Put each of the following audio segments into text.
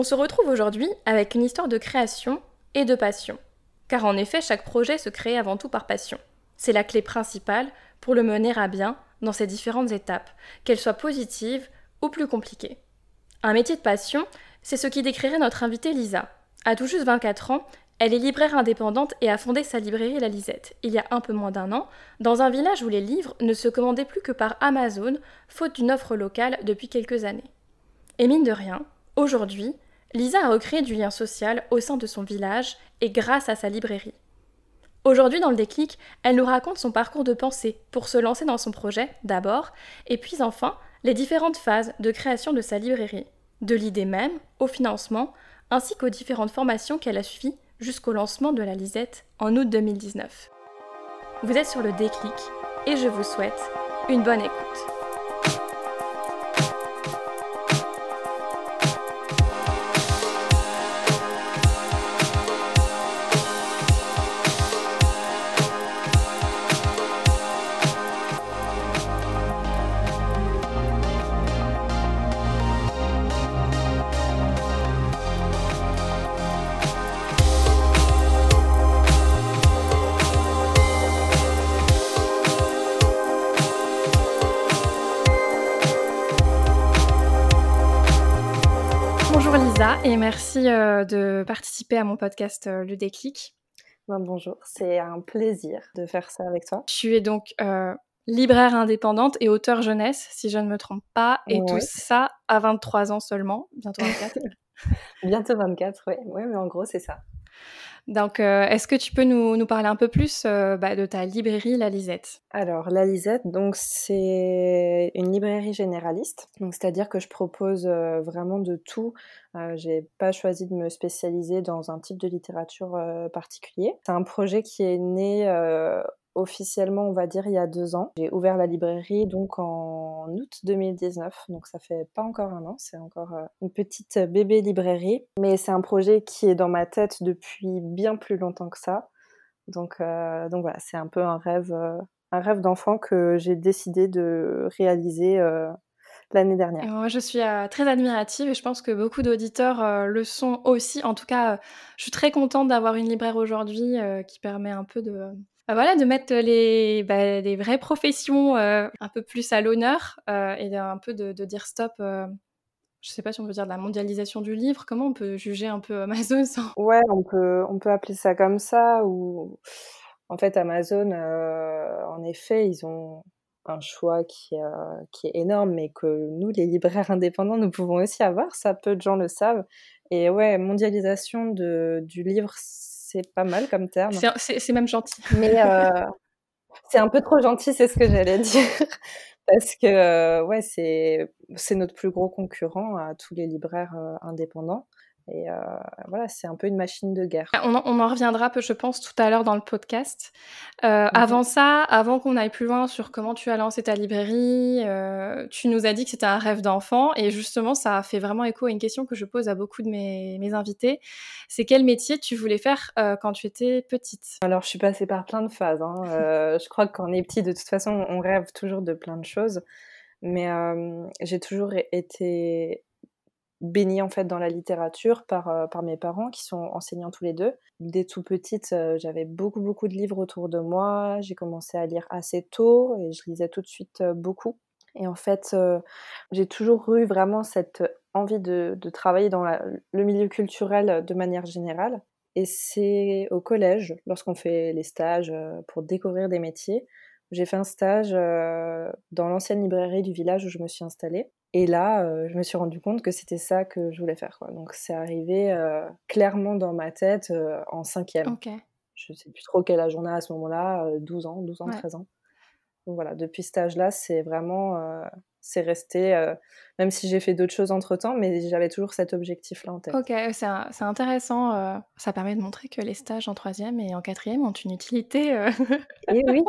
On se retrouve aujourd'hui avec une histoire de création et de passion. Car en effet, chaque projet se crée avant tout par passion. C'est la clé principale pour le mener à bien dans ses différentes étapes, qu'elles soient positives ou plus compliquées. Un métier de passion, c'est ce qui décrirait notre invitée Lisa. À tout juste 24 ans, elle est libraire indépendante et a fondé sa librairie La Lisette, il y a un peu moins d'un an, dans un village où les livres ne se commandaient plus que par Amazon, faute d'une offre locale depuis quelques années. Et mine de rien, aujourd'hui, Lisa a recréé du lien social au sein de son village et grâce à sa librairie. Aujourd'hui, dans le déclic, elle nous raconte son parcours de pensée pour se lancer dans son projet, d'abord, et puis enfin, les différentes phases de création de sa librairie, de l'idée même au financement, ainsi qu'aux différentes formations qu'elle a suivies jusqu'au lancement de la Lisette en août 2019. Vous êtes sur le déclic et je vous souhaite une bonne écoute. Bonjour Lisa et merci de participer à mon podcast Le Déclic. Bonjour, c'est un plaisir de faire ça avec toi. Tu es donc libraire indépendante et auteure jeunesse, si je ne me trompe pas, et tout Ouais. ça à 23 ans seulement, bientôt 24. Bientôt 24, ouais, mais en gros, c'est ça. Donc, est-ce que tu peux nous parler un peu plus de ta librairie La Lisette ? Alors, La Lisette, donc c'est une librairie généraliste, donc c'est-à-dire que je propose vraiment de tout. J'ai pas choisi de me spécialiser dans un type de littérature particulier. C'est un projet qui est né officiellement, on va dire, il y a 2 ans. J'ai ouvert la librairie donc en août 2019, donc ça fait pas encore un an, c'est encore une petite bébé librairie. Mais c'est un projet qui est dans ma tête depuis bien plus longtemps que ça. Donc voilà, c'est un peu un rêve d'enfant que j'ai décidé de réaliser l'année dernière. Et moi, je suis très admirative et je pense que beaucoup d'auditeurs le sont aussi. En tout cas, je suis très contente d'avoir une libraire aujourd'hui qui permet un peu de mettre les vraies professions un peu plus à l'honneur et un peu de dire stop. Je sais pas si on peut dire de la mondialisation du livre. Comment on peut juger un peu Amazon sans... Ouais, on peut appeler ça comme ça ou en fait Amazon, en effet, ils ont un choix qui est énorme, mais que nous, les libraires indépendants, nous pouvons aussi avoir. Ça, peu de gens le savent. Et ouais, mondialisation du livre, c'est pas mal comme terme. C'est même gentil. Mais c'est un peu trop gentil, c'est ce que j'allais dire. Parce que ouais, c'est notre plus gros concurrent à tous les libraires indépendants. Et voilà, c'est un peu une machine de guerre. On en reviendra, je pense, tout à l'heure dans le podcast. Mhm. Avant ça, avant qu'on aille plus loin sur comment tu as lancé ta librairie, tu nous as dit que c'était un rêve d'enfant et justement, ça a fait vraiment écho à une question que je pose à beaucoup de mes invités. C'est quel métier tu voulais faire quand tu étais petite ? Alors, je suis passée par plein de phases, hein. Je crois que quand on est petit, de toute façon, on rêve toujours de plein de choses. Mais j'ai toujours été baignée en fait dans la littérature par mes parents qui sont enseignants tous les deux. Dès tout petite, j'avais beaucoup de livres autour de moi. J'ai commencé à lire assez tôt et je lisais tout de suite beaucoup. Et en fait, j'ai toujours eu vraiment cette envie de travailler dans le milieu culturel de manière générale. Et c'est au collège, lorsqu'on fait les stages pour découvrir des métiers, j'ai fait un stage dans l'ancienne librairie du village où je me suis installée. Et là, je me suis rendu compte que c'était ça que je voulais faire, quoi. Donc c'est arrivé clairement dans ma tête en 5e. Ok. Je sais plus trop quel âge on a à ce moment-là, 12 ans, Ouais. 13 ans. Donc voilà, depuis cet âge-là, c'est vraiment, c'est resté, même si j'ai fait d'autres choses entre-temps, mais j'avais toujours cet objectif-là en tête. Ok, c'est intéressant. Ça permet de montrer que les stages en 3e et en 4e ont une utilité. Et oui.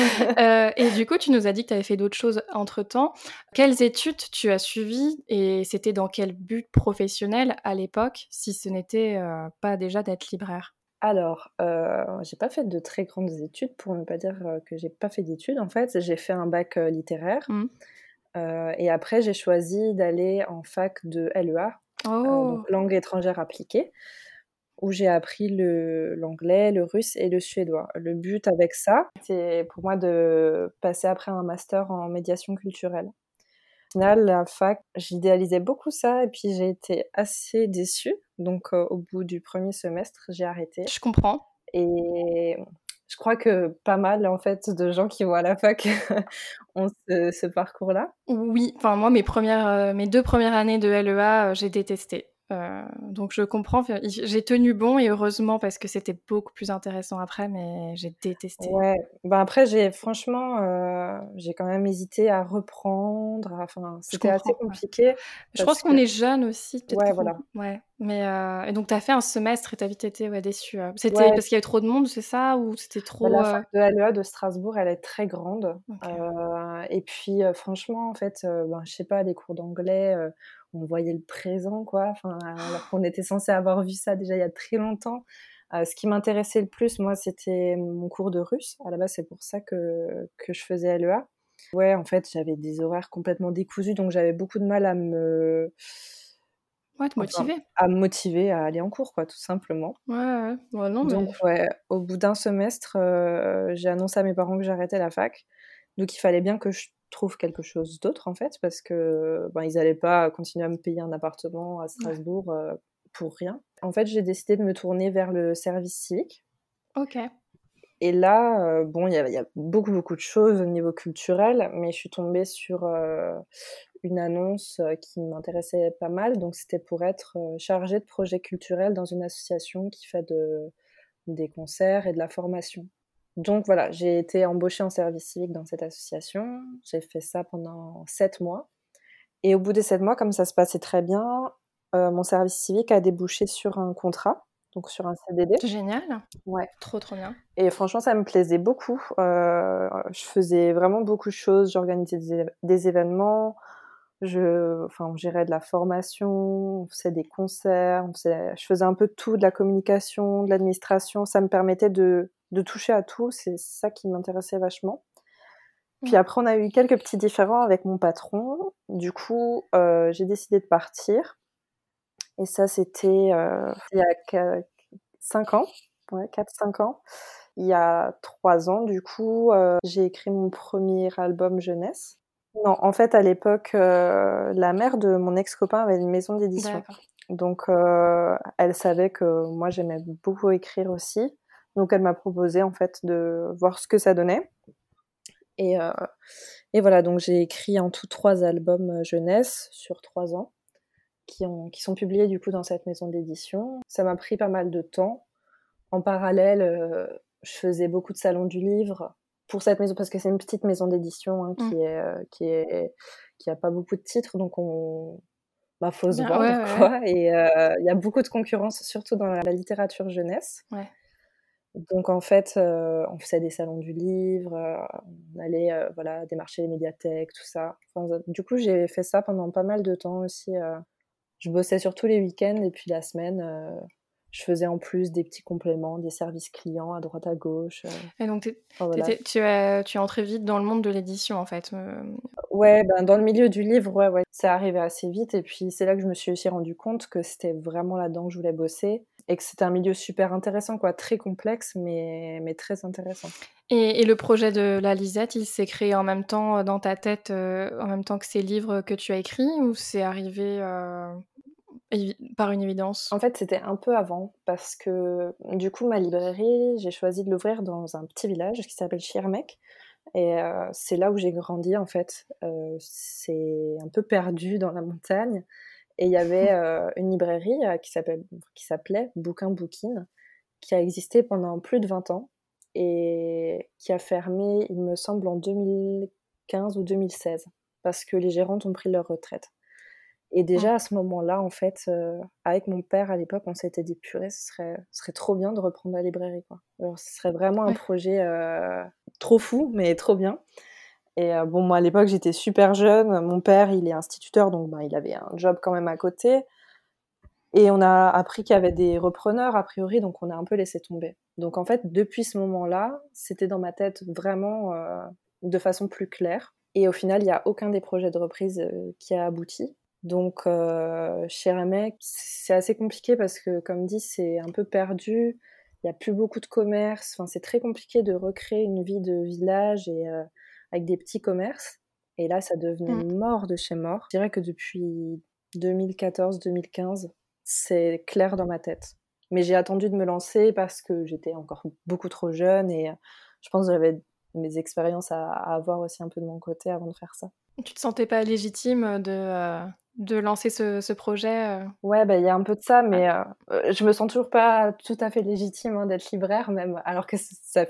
Et du coup, tu nous as dit que tu avais fait d'autres choses entre-temps. Quelles études tu as suivies et c'était dans quel but professionnel à l'époque, si ce n'était pas déjà d'être libraire ? Alors, j'ai pas fait de très grandes études, pour ne pas dire que j'ai pas fait d'études. En fait, j'ai fait un bac littéraire. Mmh. Et après, j'ai choisi d'aller en fac de LEA, Oh! donc langue étrangère appliquée, où j'ai appris l'anglais, le russe et le suédois. Le but avec ça, c'est pour moi de passer après un master en médiation culturelle. Au final, la fac, j'idéalisais beaucoup ça et puis j'ai été assez déçue. Donc, au bout du premier semestre, j'ai arrêté Je comprends. et je crois que pas mal, en fait, de gens qui vont à la fac ont ce parcours-là. Oui, enfin moi mes 2 premières années de LEA, j'ai détesté. Donc je comprends, enfin, j'ai tenu bon et heureusement parce que c'était beaucoup plus intéressant après, mais j'ai détesté. Ouais, ben, après j'ai franchement, j'ai quand même hésité à reprendre, enfin, Je c'était assez comprends, ouais. compliqué Je pense parce que qu'on est jeunes aussi, peut-être ouais, qu'il faut voilà. ouais, mais et donc tu as fait un semestre et tu as vite été, ouais, déçue, c'était Ouais, parce qu'il y avait trop de monde, c'est ça? Ou c'était bah, trop, la fac de LEA de Strasbourg, elle est très grande, OK. et puis, franchement, en fait, ben, je sais pas, les cours d'anglais, on voyait le présent, quoi, enfin, alors qu'on était censés avoir vu ça déjà il y a très longtemps. Ce qui m'intéressait le plus, moi, c'était mon cours de russe. À la base, c'est pour ça que je faisais LEA. Ouais, en fait, j'avais des horaires complètement décousus, donc j'avais beaucoup de mal Ouais, te enfin, motiver. à me motiver à aller en cours, quoi, tout simplement. Ouais, ouais. Bah, non, Donc mais ouais, au bout d'un semestre, j'ai annoncé à mes parents que j'arrêtais la fac. Donc il fallait bien que je trouve quelque chose d'autre, en fait, parce que, ben, ils allaient pas continuer à me payer un appartement à ouais, Strasbourg, pour rien. En fait, j'ai décidé de me tourner vers le service civique OK. et là, bon, il y a beaucoup, beaucoup de choses au niveau culturel, mais je suis tombée sur, une annonce, qui m'intéressait pas mal. Donc c'était pour être, chargée de projet culturel dans une association qui fait des concerts et de la formation. Donc voilà, j'ai été embauchée en service civique dans cette association. J'ai fait ça pendant 7 mois et au bout des 7 mois, comme ça se passait très bien, mon service civique a débouché sur un contrat, donc sur un CDD. C'est génial. Ouais, Trop, trop bien. et franchement, ça me plaisait beaucoup. Je faisais vraiment beaucoup de choses. J'organisais des événements, enfin, on gérait de la formation, on faisait des concerts, je faisais un peu de tout, de la communication, de l'administration. Ça me permettait de toucher à tout. C'est ça qui m'intéressait vachement. Puis Ouais. après, on a eu quelques petits différends avec mon patron. Du coup, j'ai décidé de partir. Et ça, c'était il y a 5 ans. Ouais, 4-5 ans. Il y a 3 ans, du coup, j'ai écrit mon premier album jeunesse. Non, en fait, à l'époque, la mère de mon ex-copain avait une maison d'édition. D'accord. Donc, elle savait que moi, j'aimais beaucoup écrire aussi. Donc elle m'a proposé, en fait, de voir ce que ça donnait et heu et voilà, donc j'ai écrit en tout 3 albums, jeunesse sur 3 ans qui sont publiés, du coup, dans cette maison d'édition. Ça m'a pris pas mal de temps. En parallèle, je faisais beaucoup de salons du livre pour cette maison parce que c'est une petite maison d'édition, hein, Mmh. qui a pas beaucoup de titres, donc bah, faut se Bien, ouais, vendre ouais, ouais. quoi et il y a beaucoup de concurrence, surtout dans la littérature jeunesse. Ouais. Donc en fait, on faisait des salons du livre, on allait, voilà, démarcher les médiathèques, tout ça. Enfin, du coup, j'ai fait ça pendant pas mal de temps aussi. Je bossais surtout les week-ends et puis la semaine, je faisais en plus des petits compléments, des services clients à droite à gauche, Et donc enfin voilà. tu es entrée vite dans le monde de l'édition, en fait, Ouais, ben, dans le milieu du livre, ouais, ouais, c'est arrivé assez vite et puis c'est là que je me suis aussi rendu compte que c'était vraiment là-dedans que je voulais bosser et que c'était un milieu super intéressant quoi, très complexe mais très intéressant. et le projet de La Lisette, il s'est créé en même temps, dans ta tête, en même temps que ces livres que tu as écrits ou c'est arrivé, par une évidence? En fait, c'était un peu avant parce que, du coup, ma librairie, j'ai choisi de l'ouvrir dans un petit village qui s'appelle Schirmeck et c'est là où j'ai grandi, en fait. C'est un peu perdu dans la montagne et il y avait, une librairie, qui s'appelait Bouquin Boukine, qui a existé pendant plus de 20 ans et qui a fermé, il me semble, en 2015 ou 2016 parce que les gérantes ont pris leur retraite. Et Mmh. déjà à ce moment-là, en fait, avec mon père à l'époque, on s'était dit: «Purée, ce serait trop bien de reprendre la librairie, quoi». Alors ce serait vraiment un Ouais. projet, trop fou, mais trop bien et bon, moi, à l'époque, j'étais super jeune. Mon père, il est instituteur, donc ben, il avait un job quand même à côté et on a appris qu'il y avait des repreneurs a priori, donc on a un peu laissé tomber. Donc en fait, depuis ce moment-là, c'était dans ma tête vraiment, de façon plus claire et au final, il y a aucun des projets de reprise, qui a abouti. Donc chez Ramek, c'est assez compliqué parce que, comme dit, c'est un peu perdu. Il y a plus beaucoup de commerces. Enfin, c'est très compliqué de recréer une vie de village et avec des petits commerces. Et là, ça devenait Mm. mort de chez mort. Je dirais que depuis 2014-2015, c'est clair dans ma tête. Mais j'ai attendu de me lancer parce que j'étais encore beaucoup trop jeune et je pense que j'avais mes expériences à avoir aussi un peu de mon côté avant de faire ça. Tu te sentais pas légitime de lancer ce projet? Ouais, bah, il y a un peu de ça, Ouais. mais je me sens toujours pas tout à fait légitime, hein, d'être libraire même, alors que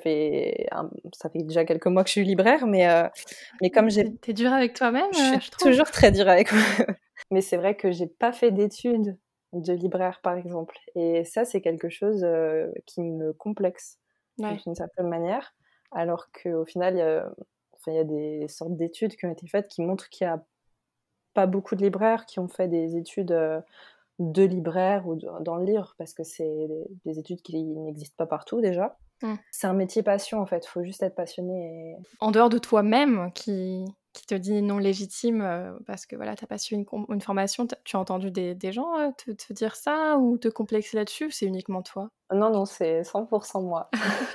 ça fait déjà quelques mois que je suis libraire, mais comme Tu dure avec je suis toi-même, je trouve. toujours très dure avec moi. Mais c'est vrai que j'ai pas fait d'études de libraire, par exemple, et ça, c'est quelque chose, qui me complexe Ouais. d'une certaine manière, alors qu'au final, il y a des sortes d'études qui ont été faites qui montrent qu'il y a pas beaucoup de libraires qui ont fait des études, de libraire ou dans le livre, parce que c'est des études qui n'existent pas partout déjà. Mmh. C'est un métier passion en fait, faut juste être passionné et En dehors de toi-même qui te dit non légitime, parce que voilà, tu pas suivi une formation, tu as entendu des gens, te dire ça ou te complexer là-dessus ou c'est uniquement toi? non, non, c'est 100 moi.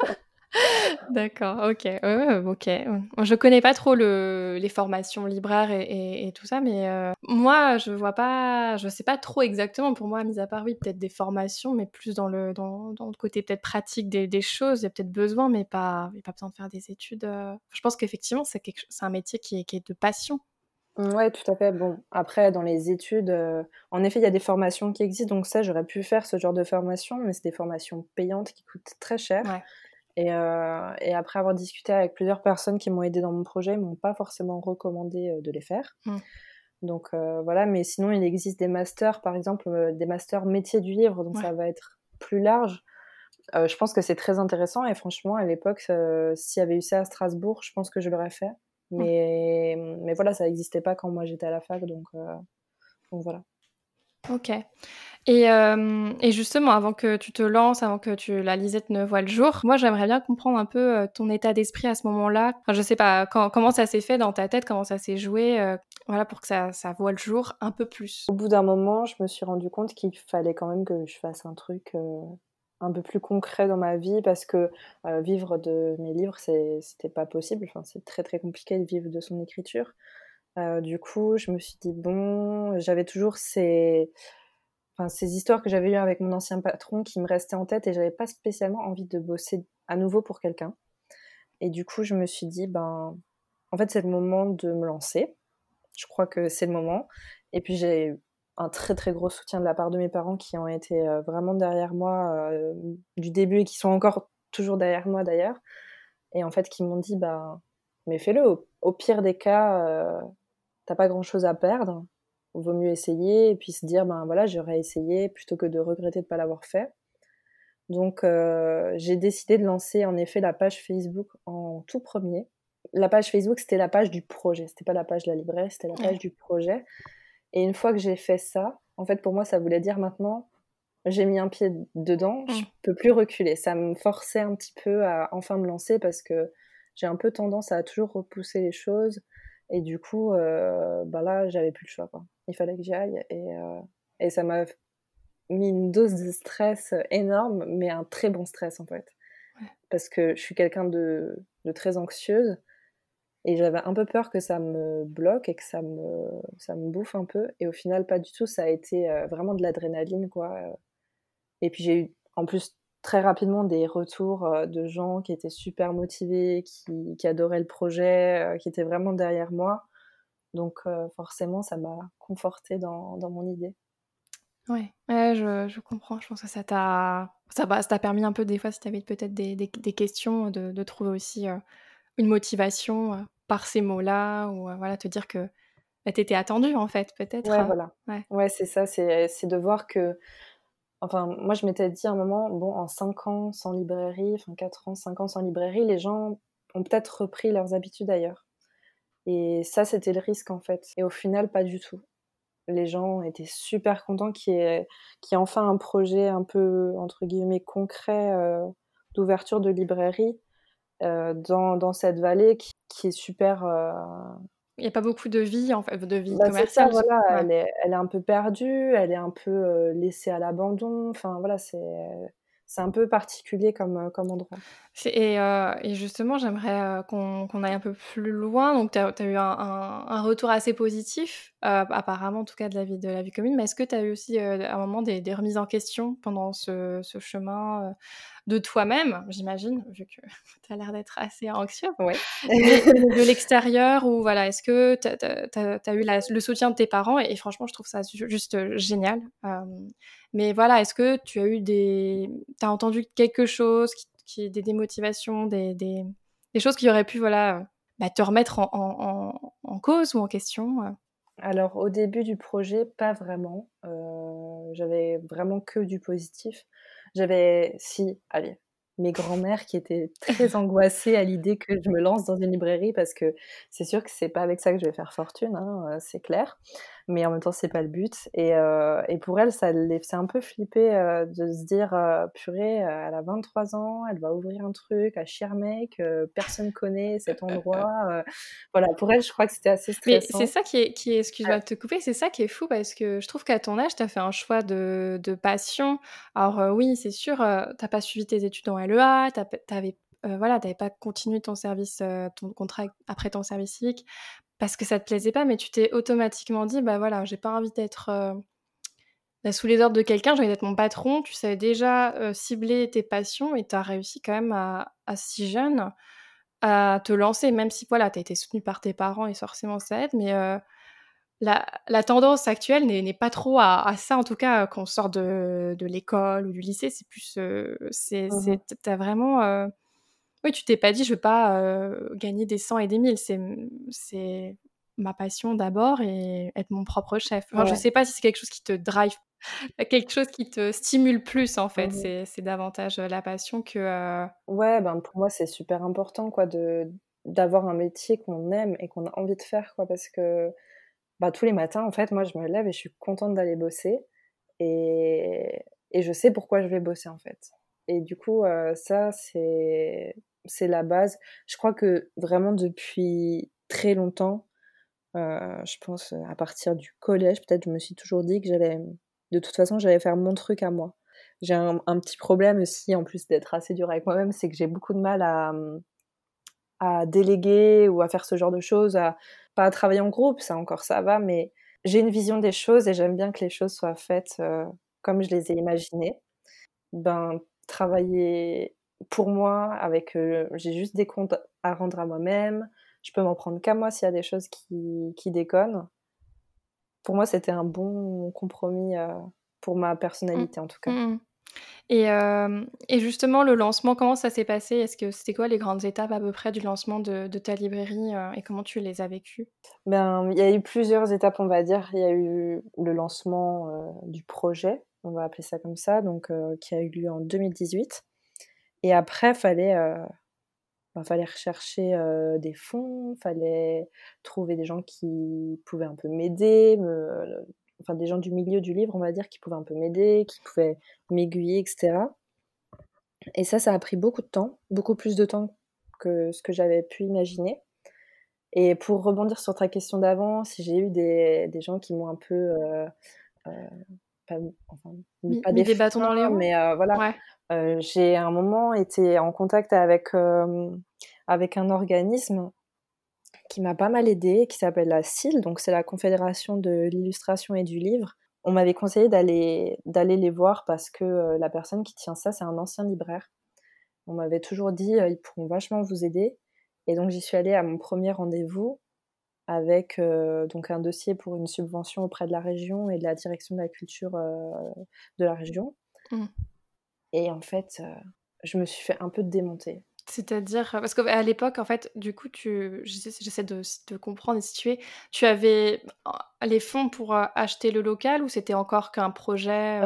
D'accord, OK. Ouais, ouais, OK. Je connais pas trop les formations libraires et tout ça, mais moi, je sais pas trop exactement pour moi, mis à part, oui, peut-être des formations, mais plus dans le côté peut-être pratique des choses. Il y a peut-être besoin, mais pas il y a pas besoin de faire des études. Je pense qu'effectivement, c'est un métier qui est de passion. Ouais, tout à fait. Bon, après dans les études, en effet, il y a des formations qui existent, donc ça, j'aurais pu faire ce genre de formation, mais c'est des formations payantes qui coûtent très cher Ouais. et après avoir discuté avec plusieurs personnes qui m'ont aidée dans mon projet, ils m'ont pas forcément recommandé, de les faire. Mmh. Donc voilà, mais sinon il existe des masters, par exemple, des masters métier du livre, donc Ouais. ça va être plus large. Je pense que c'est très intéressant et franchement à l'époque, s'il y avait eu ça à Strasbourg, je pense que je l'aurais fait. Mmh. Mais voilà, ça existait pas quand moi j'étais à la fac, donc voilà. OK. Et justement, avant que tu te lances, avant que la Lisette ne voie le jour, moi, j'aimerais bien comprendre un peu, ton état d'esprit à ce moment-là. Enfin, je sais pas, comment ça s'est fait dans ta tête? Comment ça s'est joué, voilà, pour que ça voie le jour un peu plus? Au bout d'un moment, je me suis rendu compte qu'il fallait quand même que je fasse un truc, un peu plus concret dans ma vie parce que, vivre de mes livres, c'était pas possible. Enfin, c'est très, très compliqué de vivre de son écriture. Du coup, je me suis dit: «Bon», j'avais toujours ces histoires que j'avais eues avec mon ancien patron qui me restaient en tête et j'avais pas spécialement envie de bosser à nouveau pour quelqu'un et du coup, je me suis dit: «Ben, en fait, c'est le moment de me lancer. Je crois que c'est le moment» et puis j'ai eu un très, très gros soutien de la part de mes parents qui ont été, vraiment derrière moi, du début et qui sont encore toujours derrière moi d'ailleurs et en fait qui m'ont dit: «Ben, mais fais-le, au pire des cas, tu pas grand-chose à perdre. Vaut mieux essayer et puis se dire: "Ben, voilà, j'aurais essayé", plutôt que de regretter de pas l'avoir fait. Donc j'ai décidé de lancer en effet la page Facebook en tout premier. La page Facebook, c'était la page du projet, c'était pas la page de la librairie, c'était la page Ouais. du projet et une fois que j'ai fait ça, en fait, pour moi, ça voulait dire maintenant, j'ai mis un pied dedans, je Mmh. peux plus reculer. Ça me forçait un petit peu à enfin me lancer parce que j'ai un peu tendance à toujours repousser les choses et du coup, bah, là, j'avais plus le choix, quoi. Il fallait que j'y aille et ça m'a mis une dose de stress énorme, mais un très bon stress, en fait. Ouais. Parce que je suis quelqu'un de très anxieuse et j'avais un peu peur que ça me bloque et que ça me bouffe un peu et au final, pas du tout. Ça a été, vraiment de l'adrénaline, quoi, et puis j'ai eu en plus très rapidement des retours, de gens qui étaient super motivés, qui adoraient le projet, qui étaient vraiment derrière moi. Donc forcément ça m'a confortée dans mon idée. Ouais. Ouais, je comprends. Je pense que ça t'a permis un peu des fois, si tu avais peut-être des questions, de trouver aussi, une motivation, par ces mots-là ou, voilà, te dire que, bah, tu étais attendue en fait, peut-être, Ouais, voilà. ouais. Ouais, c'est ça, c'est de voir que enfin, moi je m'étais dit à un moment: «Bon, en 5 ans sans librairie, enfin 4 ans, 5 ans sans librairie, les gens ont peut-être repris leurs habitudes ailleurs» et ça, c'était le risque, en fait et au final, pas du tout. Les gens étaient super contents qu'il y ait enfin un projet un peu, entre guillemets, «concret», d'ouverture de librairie, dans cette vallée qui est super, Il y a pas beaucoup de vie, en fait, de vie Bah, c'est ça, commerciale? voilà, Ouais. elle est un peu perdue, elle est un peu, laissée à l'abandon, enfin voilà, c'est un peu particulier comme endroit. Et justement, j'aimerais, qu'on aille un peu plus loin. Donc tu as eu un retour assez positif, apparemment en tout cas de la vie commune. Mais est-ce que tu as eu aussi, à un moment des remises en question pendant ce chemin, de toi-même, j'imagine, vu que tu as l'air d'être assez anxieux? Ouais. Mais de l'extérieur ou voilà, est-ce que tu as eu le soutien de tes parents? Et franchement, je trouve ça juste, génial. Mais voilà, est-ce que tu as eu tu as entendu quelque chose qui des démotivations, des choses qui auraient pu, voilà, bah, te remettre en cause ou en question? Alors au début du projet, pas vraiment, j'avais vraiment que du positif. J'avais si, allez, mes grands-mères qui étaient très angoissées à l'idée que je me lance dans une librairie parce que c'est sûr que c'est pas avec ça que je vais faire fortune, hein, c'est clair. Mais en même temps, c'est pas le but et pour elles, ça les faisait un peu flipper, de se dire, «Purée, elle a 23 ans, elle va ouvrir un truc à Schirmeck, personne connaît cet endroit», voilà, pour elles, je crois que c'était assez Mais c'est stressant. ça qui est excuse-moi de te couper, c'est ça qui est fou parce que je trouve qu'à ton âge, tu as fait un choix de passion. Alors, oui, c'est sûr, tu as pas suivi tes études en LEA, voilà, tu avais pas continué ton service, ton contrat après ton service civique parce que ça te plaisait pas, mais tu t'es automatiquement dit: «Bah, voilà, j'ai pas envie d'être, bah, sous les ordres de quelqu'un, j'ai envie d'être mon patron». Tu savais déjà, cibler tes passions et tu as réussi quand même à si jeune à te lancer, même si voilà, tu as été soutenue par tes parents et forcément ça aide, mais la tendance actuelle n'est pas trop à ça, en tout cas, quand on sort de l'école ou du lycée, c'est plus, Mmh. tu as vraiment, oui, tu t'es pas dit: «Je veux pas, gagner des cents et des mille». C'est ma passion d'abord et être mon propre chef. Enfin, je Ouais. sais pas si c'est quelque chose qui te drive, quelque chose qui te stimule plus, en fait. Mmh. C'est davantage, la passion que, Ouais, ben, pour moi, c'est super important, quoi, d'avoir un métier qu'on aime et qu'on a envie de faire, quoi, parce que, bah, tous les matins, en fait, moi, je me lève et je suis contente d'aller bosser et je sais pourquoi je vais bosser, en fait et du coup, ça, c'est la base. Je crois que vraiment depuis très longtemps, je pense, à partir du collège, peut-être, je me suis toujours dit que de toute façon, j'allais faire mon truc à moi. J'ai un petit problème aussi, en plus d'être assez dure avec moi-même, c'est que j'ai beaucoup de mal à déléguer ou à faire ce genre de choses, pas à travailler en groupe, ça encore ça va, mais j'ai une vision des choses et j'aime bien que les choses soient faites, comme je les ai imaginées. Ben, travailler pour moi avec, j'ai juste des comptes à rendre à moi-même, je peux m'en prendre qu'à moi s'il y a des choses qui déconnent. Pour moi, c'était un bon compromis, pour ma mmh. personnalité, en tout cas. Mmh mh. Et justement, le lancement, comment ça s'est passé? Est-ce que c'était quoi les grandes étapes à peu près du lancement de ta librairie, et comment tu les as vécues? Ben, il y a eu plusieurs étapes, on va dire. Il y a eu le lancement, du projet, on va appeler ça comme ça, donc qui a eu lieu en 2018 et après fallait rechercher, des fonds, fallait trouver des gens qui pouvaient un peu m'aider, enfin des gens du milieu du livre, on va dire, qui pouvaient un peu m'aider, qui pouvaient m'aiguiller et cetera et ça a pris beaucoup de temps, beaucoup plus de temps que ce que j'avais pu imaginer. Et pour rebondir sur ta question d'avant, si j'ai eu des gens qui m'ont un peu, heu, pas enfin, mis pas Mis des des bâtons dans les freins, roues? mais voilà, Ouais. j'ai à un moment été en contact avec un organisme qui m'a pas mal aidée, qui s'appelle la CIL, donc c'est la Confédération de l'illustration et du livre. On m'avait conseillé d'aller les voir parce que, la personne qui tient ça, c'est un ancien libraire. On m'avait toujours dit: «Ils pourront vachement vous aider» et donc j'y suis allée à mon premier rendez-vous avec, donc un dossier pour une subvention auprès de la région et de la direction de la culture, de la région Mmh. et en fait, je me suis fait un peu démonter. C'est-à-dire, parce qu'à l'époque, en fait, du coup, j'essaie de comprendre et de situer. Tu avais les fonds pour, acheter le local ou c'était encore qu'un projet,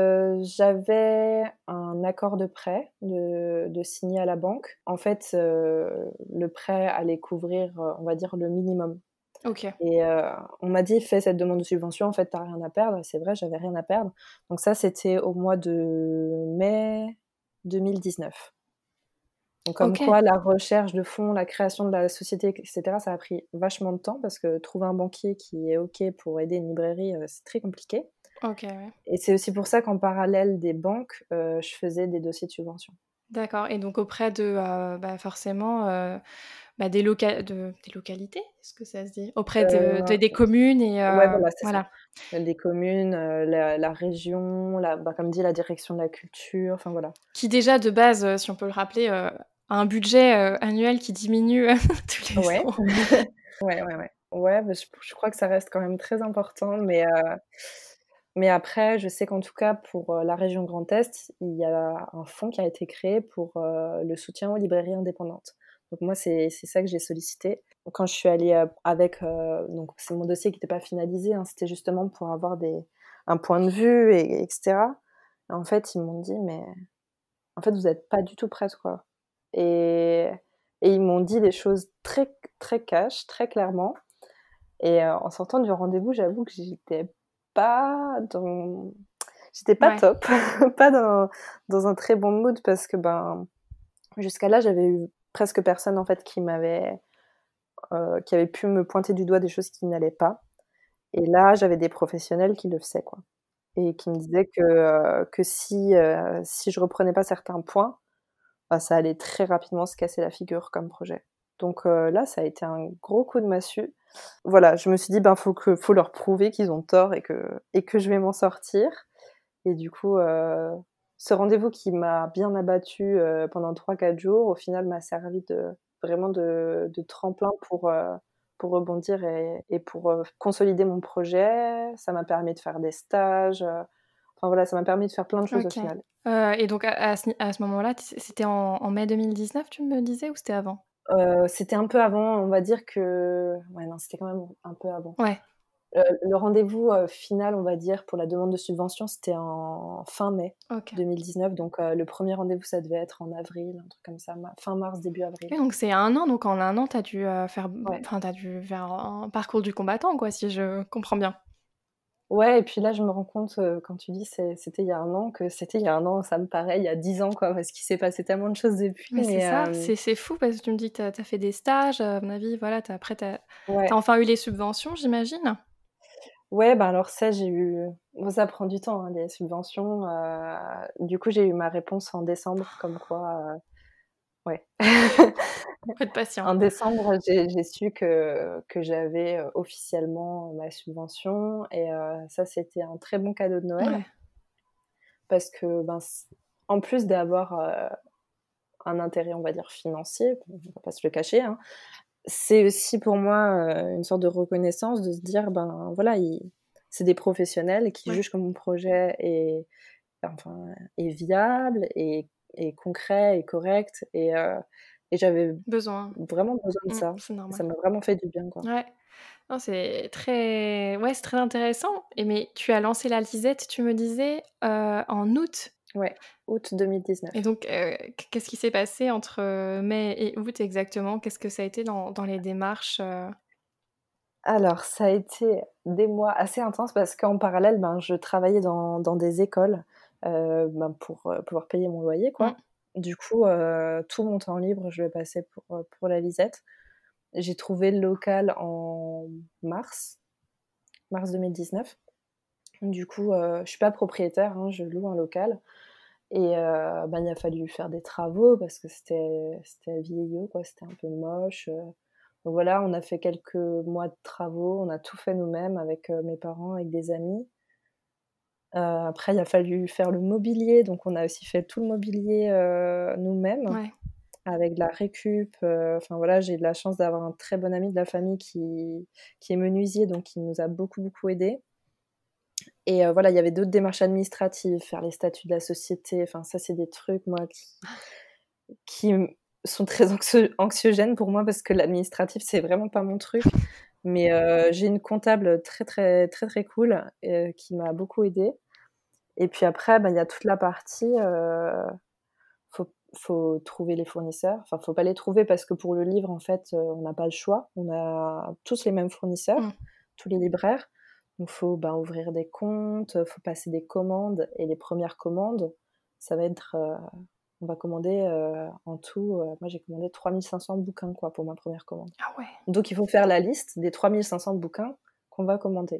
J'avais un accord de prêt de signer à la banque. En fait, le prêt allait couvrir, on va dire le minimum OK. et on m'a dit: «Fais cette demande de subvention, en fait, tu as rien à perdre» et c'est vrai, j'avais rien à perdre. Donc ça, c'était au mois de mai 2019. Donc comme OK. quoi la recherche de fonds, la création de la société et cetera, ça a pris vachement de temps parce que trouver un banquier qui est OK pour aider une librairie, c'est très compliqué OK, ouais. et c'est aussi pour ça qu'en parallèle des banques, je faisais des dossiers de subvention. D'accord et donc auprès de, forcément, des localités? Est-ce que ça se dit? Auprès Heu, des communes et ouais, voilà, c'est ça. voilà. Des communes, la région, comme dit, la direction de la culture, enfin voilà. Qui déjà de base, si on peut le rappeler, a un budget, annuel qui diminue tous les Ouais. ans. Ouais, ouais, ouais. Ouais, bah, je crois que ça reste quand même très important, mais après, je sais qu'en tout cas pour, la région Grand Est, il y a un fonds qui a été créé pour, le soutien aux librairies indépendantes. Donc moi, c'est ça que j'ai sollicité. Quand je suis allée, donc c'est mon dossier qui n'était pas finalisé, hein, c'était justement pour avoir un point de vue et cetera. En fait, ils m'ont dit: «Mais en fait, vous êtes pas du tout prête, quoi». Et et ils m'ont dit des choses très très cash, très clairement et en sortant du rendez-vous, j'avoue que pas dans j'étais pas Ouais. top, pas dans un très bon mood parce que, ben, jusqu'à là, j'avais eu presque personne, en fait, qui avait pu me pointer du doigt des choses qui n'allaient pas et là, j'avais des professionnels qui le faisaient, quoi et qui me disaient que si je reprenais pas certains points, bah, ça allait très rapidement se casser la figure comme projet. Donc là, ça a été un gros coup de massue. Voilà, je me suis dit: «Ben, faut leur prouver qu'ils ont tort et que je vais m'en sortir» et du coup, ce rendez-vous qui m'a bien abattue, pendant 3-4 jours, au final m'a servi vraiment de tremplin pour rebondir et pour, consolider mon projet. Ça m'a permis de faire des stages, enfin voilà, ça m'a permis de faire plein de choses au OK. final. Et donc à ce moment-là, c'était en mai 2019, tu me disais, ou c'était avant? C'était un peu avant, on va dire que ouais, non, c'était quand même un peu avant. Ouais, Le rendez-vous, final, on va dire, pour la demande de subvention, c'était en fin mai OK. 2019, donc le premier rendez-vous, ça devait être en avril, un truc comme ça, fin mars, début avril. Oui, donc c'est 1 an, donc en 1 an, Ouais. tu dû faire un parcours du combattant, quoi, si je comprends bien? Ouais et puis là, je me rends compte, quand tu dis c'était il y a 1 an, que c'était il y a 1 an, ça me paraît il y a 10 ans, quoi, parce qu'il s'est passé tellement de choses depuis, Mais c'est mais ça, c'est fou parce que tu me dis que tu as fait des stages, à mon avis, voilà, tu ouais. enfin eu les subventions, j'imagine? Ouais, bah, alors ça, bon, ça prend du temps, hein, les subventions, du coup, j'ai eu ma réponse en décembre, comme quoi, ouais. Faut être patient. En décembre, j'ai su que j'avais, officiellement ma subvention et ça, c'était un très bon cadeau de Noël Ouais. parce que, ben, en plus d'avoir, un intérêt, on va dire, financier, on va pas se le cacher, hein, c'est aussi pour moi, une sorte de reconnaissance de se dire: «Ben, voilà, c'est des professionnels qui Ouais. jugent que mon projet est viable et concret et correct» et j'avais Besoin. vraiment besoin de ça. C'est normal. Ça m'a vraiment fait du bien, quoi. Ouais. Non, c'est très intéressant mais tu as lancé la Lisette, tu me disais, en août Ouais, août 2019. et donc qu'est-ce qui s'est passé entre, mai et août exactement? Qu'est-ce que ça a été dans les démarches, Alors, ça a été des mois assez intenses parce qu'en parallèle, ben, je travaillais dans des écoles, ben, pour, pouvoir payer mon loyer, Mmh, quoi. Du coup, tout mon temps libre, je le passais pour la Lisette. J'ai trouvé le local en mars, mars 2019. Du coup, je suis pas propriétaire, hein, je loue un local et ben, il a fallu faire des travaux parce que c'était vieillot, quoi, c'était un peu moche, donc voilà, on a fait quelques mois de travaux, on a tout fait nous-mêmes avec, mes parents, avec des amis. Après il a fallu faire le mobilier, donc on a aussi fait tout le mobilier, nous-mêmes ouais. avec de la récup, enfin voilà, j'ai de la chance d'avoir un très bon ami de la famille qui est menuisier, donc qui nous a beaucoup, beaucoup aidés et voilà, il y avait d'autres démarches administratives, faire les statuts de la société, enfin ça c'est des trucs moi qui sont très anxiogènes pour moi parce que l'administratif, c'est vraiment pas mon truc. Mais j'ai une comptable très, très, très, très cool, qui m'a beaucoup aidée et puis après, bah, il y a toute la partie, faut trouver les fournisseurs. Enfin, faut pas les trouver parce que pour le livre, en fait, on n'a pas le choix. On a tous les mêmes Mmh. fournisseurs, tous les libraires. Donc faut, ben, ouvrir des comptes, faut passer des commandes et les premières commandes, ça va être, on va commander, en tout, moi j'ai commandé 3 500 bouquins quoi pour ma première commande. Ah ouais. Donc il faut faire la liste des 3 500 bouquins qu'on va commander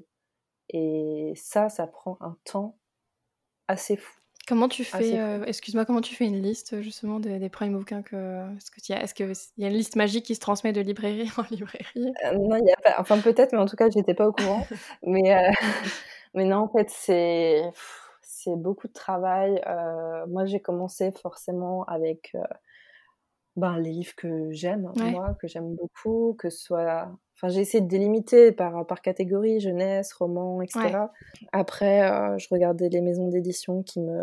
et ça prend un temps assez fou, Comment tu fais, assez fou. excuse-moi, comment tu fais une liste, justement des premiers bouquins que est-ce qu'il y a une liste magique qui se transmet de librairie en librairie? Non, il y a pas enfin peut-être, mais en tout cas j'étais pas au courant. Mais mais non, en fait, c'est beaucoup de travail. Moi j'ai commencé forcément avec, ben, les livres que j'aime, Ouais, moi, que j'aime beaucoup, que ce soit enfin, j'ai essayé de délimiter par catégorie, jeunesse, roman, et ouais. cetera. Après, je regardais les maisons d'édition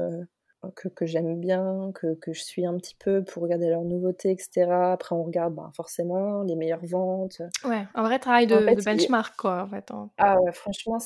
que j'aime bien, que je suis un petit peu pour regarder leurs nouveautés, et cetera. Après, on regarde, ben, forcément les meilleures ventes. Ouais, un vrai travail En fait, de il benchmark quoi, en fait, hein. ah ouais, franchement,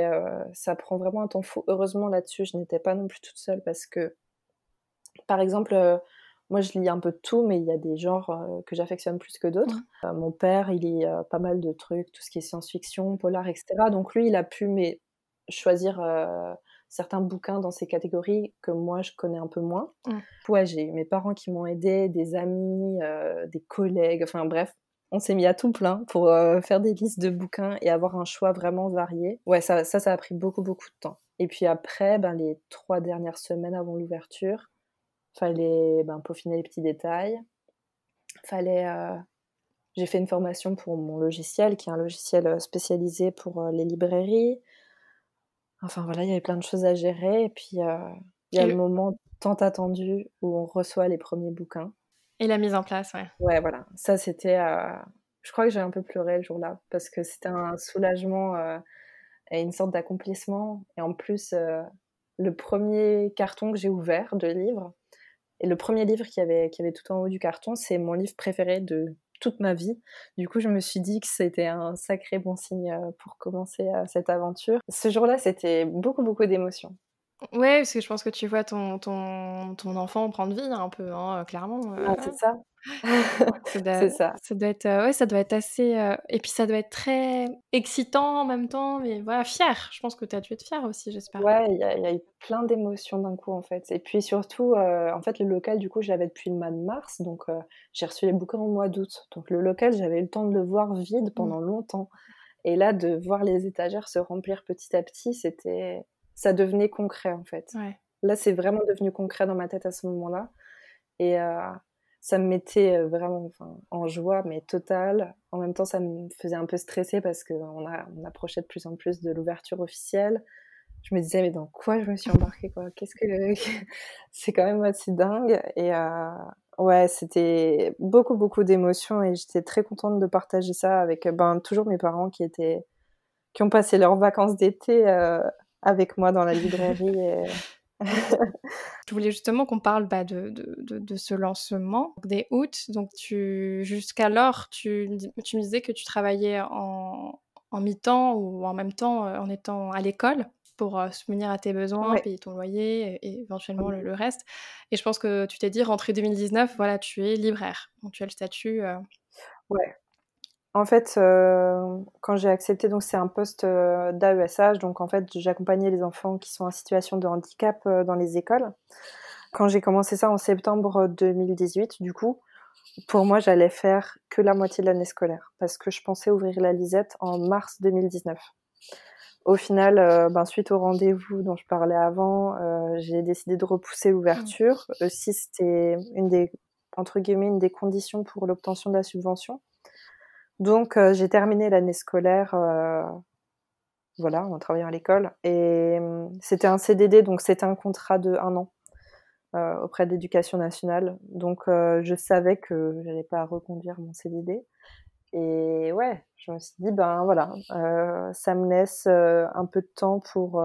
ça prend vraiment un temps fou. Heureusement, là-dessus, je n'étais pas non plus toute seule parce que, par exemple, moi, je lis un peu de tout, mais il y a des genres, que j'affectionne plus que Mmh. d'autres. Mon père, il lit, pas mal de trucs, tout ce qui est science-fiction, polar, et cetera. Donc lui, il a pu choisir, certains bouquins dans ces catégories que moi, je connais un peu moins. Mmh. Ouais, j'ai eu mes parents qui m'ont aidée, des amis, des collègues, enfin bref, on s'est mis à tout plein pour, faire des listes de bouquins et avoir un choix vraiment varié. Ouais, ça a pris beaucoup, beaucoup de temps et puis après, ben, les 3 dernières semaines avant l'ouverture, fallait, ben, peaufiner les petits détails. Fallait, j'ai fait une formation pour mon logiciel, qui est un logiciel, spécialisé pour, les librairies. Enfin voilà, il y avait plein de choses à gérer et puis, il y a Et le le moment tant attendu où on reçoit les premiers bouquins. et la mise en place, ouais. Ouais, voilà, ça c'était, je crois que j'ai un peu pleuré le jour-là parce que c'était un soulagement, et une sorte d'accomplissement et en plus, le premier carton que j'ai ouvert de livre et le premier livre qui avait tout en haut du carton, c'est mon livre préféré de toute ma vie. Du coup, je me suis dit que c'était un sacré bon signe, pour commencer, cette aventure. Ce jour-là, c'était beaucoup, beaucoup d'émotions. Ouais, parce que je pense que tu vois ton enfant prendre vie un peu, hein, clairement, Ah, c'est ça. ça doit C'est ça. ça doit être, ouais, ça doit être assez, et puis ça doit être très excitant en même temps, mais voilà, fier. Je pense que tu as dû être fier aussi, j'espère? Ouais, il y a eu plein d'émotions d'un coup, en fait et puis surtout, en fait, le local, du coup, je l'avais depuis le mois de mars donc j'ai reçu les bouquins au mois d'août donc le local, j'avais eu le temps de le voir vide Mmh. pendant longtemps et là, de voir les étagères se remplir petit à petit, ça devenait concret, en fait. Ouais. Là, c'est vraiment devenu concret dans ma tête à ce moment-là et ça me mettait, vraiment, enfin, en joie, mais totale. En même temps, ça me faisait un peu stresser parce qu'on approchait de plus en plus de l'ouverture officielle. Je me disais: «Mais dans quoi je me suis embarquée, quoi? Qu'est-ce que» c'est quand même assez dingue et ouais, c'était beaucoup, beaucoup d'émotions et j'étais très contente de partager ça avec, ben, toujours mes parents qui ont passé leurs vacances d'été, avec moi dans la librairie et Je voulais justement qu'on parle, bah, de ce lancement dès août. Donc jusqu'alors, tu me disais que tu travaillais en mi-temps ou en même temps, en étant à l'école pour, subvenir à tes besoins, ouais, payer ton loyer et éventuellement mmh, le reste. Et je pense que tu t'es dit rentrée 2019, voilà, tu es libraire. Donc tu as le statut, ouais. En fait, quand j'ai accepté donc c'est un poste, d'AESH donc en fait, j'accompagnais les enfants qui sont en situation de handicap, dans les écoles. Quand j'ai commencé ça en septembre 2018, du coup, pour moi, j'allais faire que la moitié de l'année scolaire parce que je pensais ouvrir la Lisette en mars 2019. Au final, ben, suite au rendez-vous dont je parlais avant, j'ai décidé de repousser mmh, l'ouverture. Aussi, c'était une des entre guillemets, «une des conditions» pour l'obtention de la subvention. Donc j'ai terminé l'année scolaire, voilà, en travaillant à l'école et c'était un CDD, donc c'était un contrat de 1 an, auprès de l'Éducation nationale. Donc je savais que j'allais pas reconduire mon CDD et ouais, je me suis dit: «Ben, voilà, ça me laisse, un peu de temps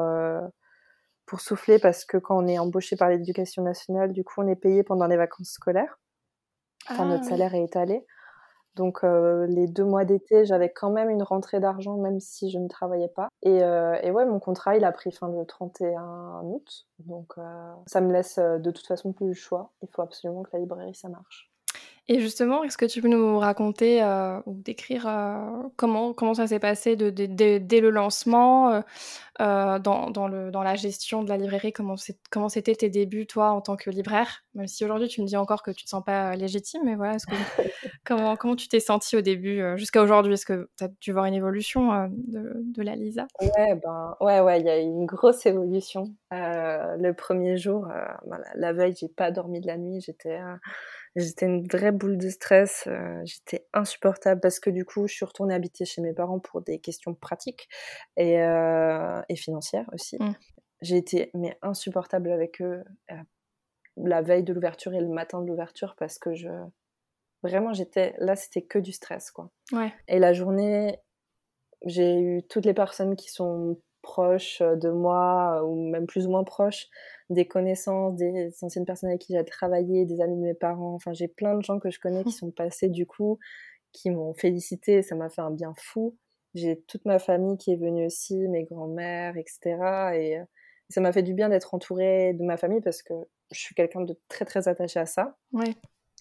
pour souffler» parce que quand on est embauché par l'Éducation nationale, du coup, on est payé pendant les vacances scolaires. Enfin, ah notre oui. salaire est étalé. Donc les 2 mois d'été, j'avais quand même une rentrée d'argent même si je ne travaillais pas et ouais, mon contrat, il a pris fin le 31 août donc ça me laisse, de toute façon plus le choix. Il faut absolument que la librairie, ça marche. Et justement, est-ce que tu peux nous raconter ou décrire comment ça s'est passé dès le lancement dans la gestion de la librairie, comment c'était tes débuts, toi, en tant que libraire? Même si aujourd'hui, tu me dis encore que tu te sens pas légitime, mais voilà, comment tu t'es sentie au début jusqu'à aujourd'hui? Est-ce que tu as dû voir une évolution de la Lisa? Ouais, ben, ouais, il y a eu une grosse évolution. Le premier jour, ben, la veille, j'ai pas dormi de la nuit, j'étais une vraie boule de stress, j'étais insupportable parce que du coup, je suis retournée habiter chez mes parents pour des questions pratiques et financières aussi. Mmh. J'ai été mais insupportable avec eux, la veille de l'ouverture et le matin de l'ouverture parce que vraiment c'était que du stress, quoi. Ouais. Et la journée, j'ai eu toutes les personnes qui sont proches de moi, ou même plus ou moins proches, des connaissances, des anciennes personnes avec qui j'ai travaillé, des amis de mes parents. Enfin, j'ai plein de gens que je connais qui sont passés du coup, qui m'ont félicité, ça m'a fait un bien fou. J'ai toute ma famille qui est venue aussi, mes grands-mères, et cetera, et ça m'a fait du bien d'être entourée de ma famille parce que je suis quelqu'un de très, très attaché à ça. Ouais.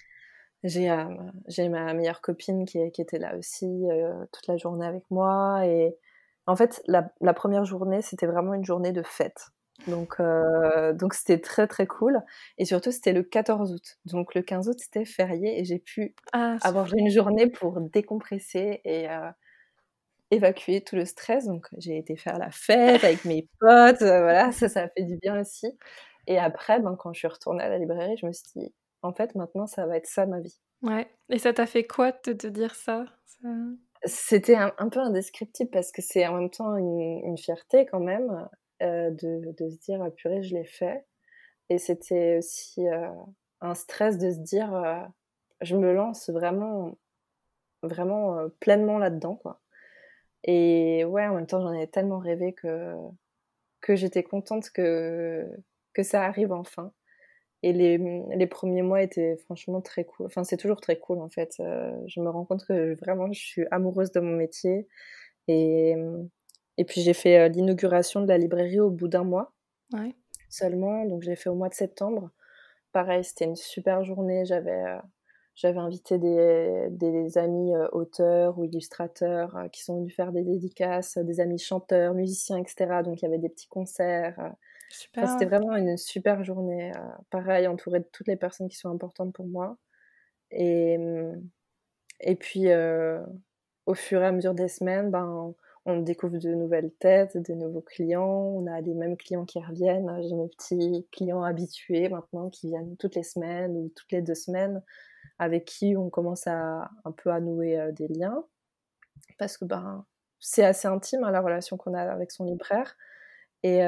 J'ai ma meilleure copine qui était là aussi, toute la journée avec moi, et en fait, la première journée, c'était vraiment une journée de fête. Donc c'était très, très cool, et surtout, c'était le 14 août. Donc le 15 août, c'était férié et j'ai pu Ah, c'est avoir fou. une journée pour décompresser et évacuer tout le stress. Donc j'ai été faire la fête avec mes potes, voilà, ça a fait du bien aussi, et après, ben, quand je suis retournée à la librairie, je me suis dit: «En fait, maintenant, ça va être ça ma vie». Ouais, et ça t'a fait quoi de te dire ça? Ça C'était un peu indescriptible parce que c'est en même temps une fierté quand même, de se dire: «Purée, je l'ai fait», et c'était aussi, un stress de se dire, «Je me lance vraiment vraiment, pleinement là-dedans, quoi», et ouais, en même temps, j'en ai tellement rêvé que j'étais contente que ça arrive enfin. Et les premiers mois étaient franchement très cool. Enfin, c'est toujours très cool, en fait. Je me rends compte que vraiment je suis amoureuse de mon métier, et et puis j'ai fait, l'inauguration de la librairie au bout d'un mois ouais, seulement, donc je l'ai fait au mois de septembre. Pareil, c'était une super journée. J'avais invité des amis, auteurs ou illustrateurs, qui sont venus faire des dédicaces, des amis chanteurs, musiciens, et cetera. Donc il y avait des petits concerts, enfin, c'était super. vraiment une super journée, pareil, entourée de toutes les personnes qui sont importantes pour moi, et et puis, au fur et à mesure des semaines, ben, on découvre de nouvelles têtes, de nouveaux clients. On a les mêmes clients qui reviennent. J'ai mes petits clients habitués maintenant qui viennent toutes les semaines ou toutes les 2 semaines, avec qui on commence à un peu à nouer, des liens parce que, ben, c'est assez intime, hein, la relation qu'on a avec son libraire, et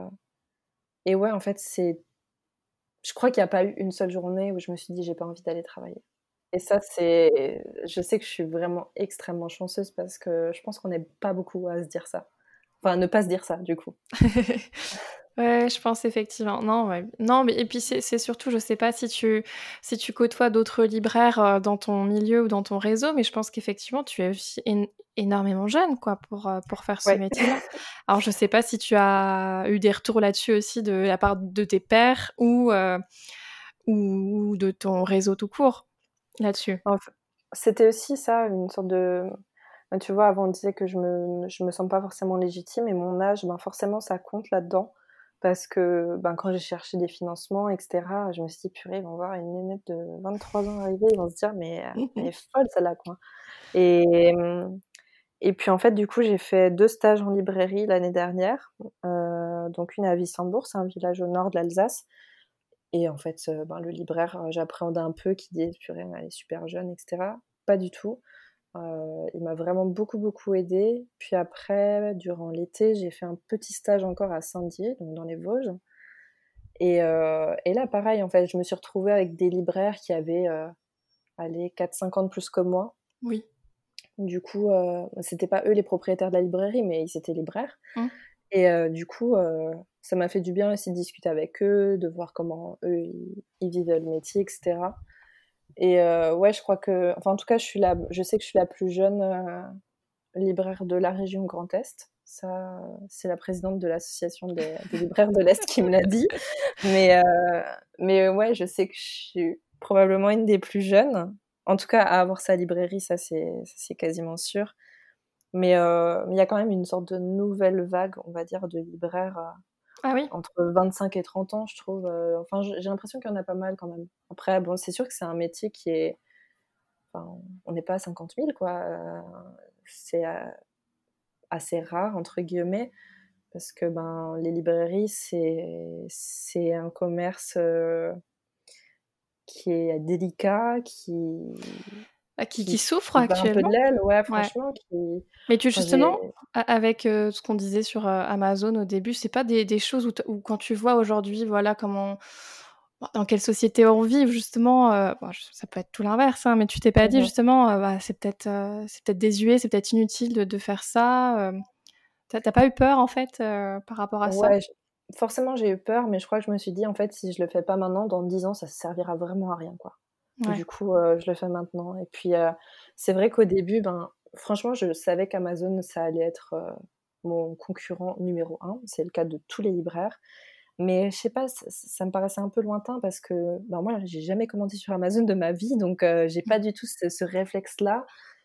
ouais, en fait, je crois qu'il y a pas eu une seule journée où je me suis dit: «J'ai pas envie d'aller travailler». Et ça, je sais que je suis vraiment extrêmement chanceuse parce que je pense qu'on n'est pas beaucoup à se dire ça. Enfin, ne pas se dire ça, du coup. Ouais, je pense effectivement. Non, ouais. Non, mais et puis c'est surtout, je sais pas si tu côtoies d'autres libraires, dans ton milieu ou dans ton réseau, mais je pense qu'effectivement tu es aussi énormément jeune, quoi, pour faire ce Ouais. métier-là. Alors je sais pas si tu as eu des retours là-dessus aussi de la part de tes pairs ou de ton réseau tout court, là-dessus? Enf C'était aussi ça, une sorte de, bah, tu vois, avant on disait que je me sens pas forcément légitime, et mon âge, ben, forcément ça compte là-dedans parce que, ben, quand j'ai cherché des financements, et cetera, je me suis dit: «Purée, ils vont voir une nénette de 23 ans arriver, ils vont se dire: "Mais, elle est folle celle-là, quoi"». Et et puis, en fait, du coup, j'ai fait 2 stages en librairie l'année dernière, donc une à Wissembourg, c'est un village au nord de l'Alsace, et en fait, ben, le libraire, j'appréhendais un peu, qui disait: «Purée, mais elle est super jeune», et cetera. Pas du tout. Il m'a vraiment beaucoup, beaucoup aidée. Puis après, durant l'été, j'ai fait un petit stage encore à Saint-Dié, donc dans les Vosges, et là, pareil, en fait, je me suis retrouvée avec des libraires qui avaient, allez, 4-5 ans de plus que moi. Oui. Du coup, c'était pas eux les propriétaires de la librairie, mais ils étaient libraires, Mmh. et du coup, ça m'a fait du bien aussi de discuter avec eux, de voir comment eux, ils vivaient le métier, et cetera, et ouais, je crois que, enfin, en tout cas, je sais que je suis la plus jeune, libraire de la région Grand Est. Ça, c'est la présidente de l'association des libraires de l'Est qui me l'a dit, mais ouais, je sais que je suis probablement une des plus jeunes, En tout cas, à avoir sa librairie, ça c'est quasiment sûr. Mais il y a quand même une sorte de nouvelle vague, on va dire, de libraires Ah oui? entre 25 et 30 ans, je trouve. Enfin, j'ai l'impression qu'il y en a pas mal quand même. Après, bon, c'est sûr que c'est un métier qui est. Enfin, on n'est pas à 50 000, quoi. C'est assez rare, entre guillemets, parce que ben, les librairies, c'est un commerce qui est délicat, Ah, qui qui, souffrent qui bat un peu de actuellement? l'aile, ouais, Ouais. franchement. Mais tu Enfin, j'ai. justement, avec, ce qu'on disait sur, Amazon au début, c'est pas des choses où quand tu vois aujourd'hui, voilà, comment dans quelle société on vit justement, bon ça peut être tout l'inverse, hein, mais tu t'es pas dit Mhm. justement, bah, c'est peut-être désuet, c'est peut-être inutile de faire ça, tu pas eu peur en fait, par rapport à ça? Ouais, forcément, j'ai eu peur, mais je crois que je me suis dit, en fait, si je le fais pas maintenant, dans 10 ans, ça servira vraiment à rien, quoi. Ouais. Du coup, je le fais maintenant. Et puis, c'est vrai qu'au début, ben, franchement, je savais qu'Amazon, ça allait être mon concurrent numéro un. C'est le cas de tous les libraires. Mais je sais pas, ça me paraissait un peu lointain parce que ben, moi, j'ai jamais commandé sur Amazon de ma vie, donc j'ai pas du tout ce réflexe-là.